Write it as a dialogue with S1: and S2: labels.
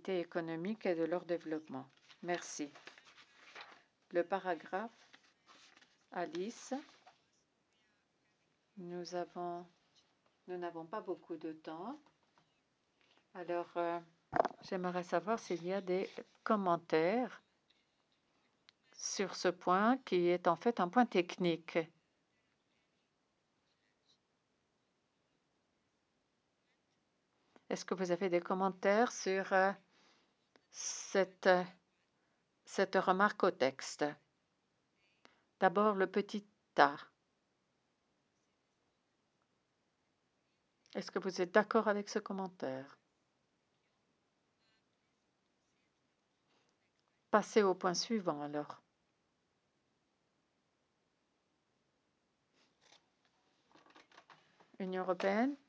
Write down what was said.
S1: activités économiques et de leur développement. Merci. Le paragraphe Alice. Nous n'avons pas beaucoup de temps. Alors, j'aimerais savoir s'il y a des commentaires sur ce point qui est en fait un point technique. Est-ce que vous avez des commentaires sur cette remarque au texte? D'abord, le petit a. Est-ce que vous êtes d'accord avec ce commentaire? Passez au point suivant alors. Union européenne,